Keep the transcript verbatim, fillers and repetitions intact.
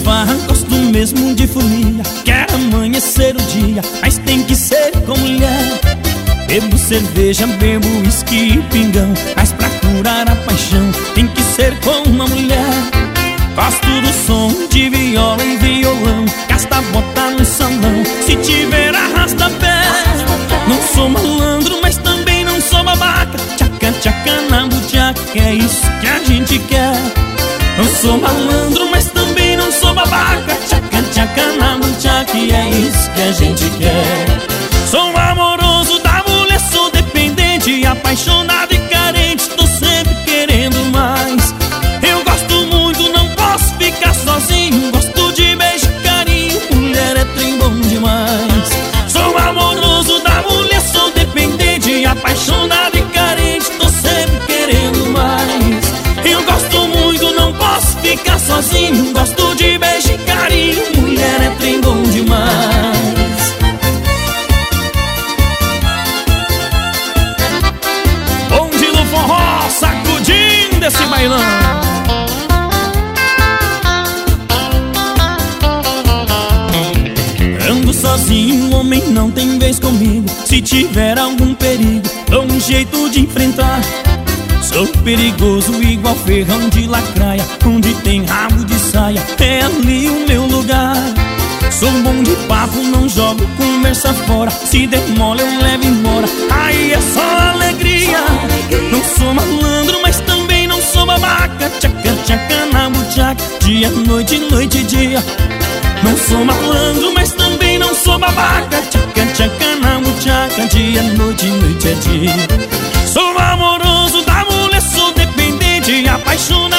farra, gosto mesmo de folia. Quero amanhecer o dia, mas tem que ser com mulher. Bebo cerveja, bebo uísque e pingão, mas pra curar a paixão tem que ser com uma mulher. Gosto do som de viola e violão, gasta bota no salão, se tiver arrasta-pé. Não sou malandro, mas também não sou babaca. Tchaca, tchaca na buchaca, é isso que a gente quer. Não sou malandro, mas também não sou babaca. Tchaca, tchaca na buchaca, é isso que a gente quer. Sou amoroso da mulher, sou dependente, apaixonado e carente, tô sempre querendo mais. Eu gosto muito, não posso ficar sozinho, gosto de beijo e carinho, mulher é trem bom demais. Sou amoroso da mulher, sou dependente, apaixonado e carente, tô sempre querendo mais. Eu gosto muito, não posso ficar sozinho, gosto de beijo e carinho, mulher é trem bom demais. Sacudindo esse bailão. Ando sozinho, homem não tem vez comigo. Se tiver algum perigo, dou um jeito de enfrentar. Sou perigoso igual ferrão de lacraia, onde tem rabo de saia, é ali o meu lugar. Sou bom de papo, não jogo conversa fora, se demora eu levo embora, aí é só alegria. Não sou malandro, mas também não sou babaca. Tchaca, tchaca na buchaca, dia, noite, noite e dia. Não sou malandro, mas também não sou babaca. Tchaca, tchaca na buchaca, dia, noite, noite é dia. Sou amoroso da mulher, sou dependente, apaixonado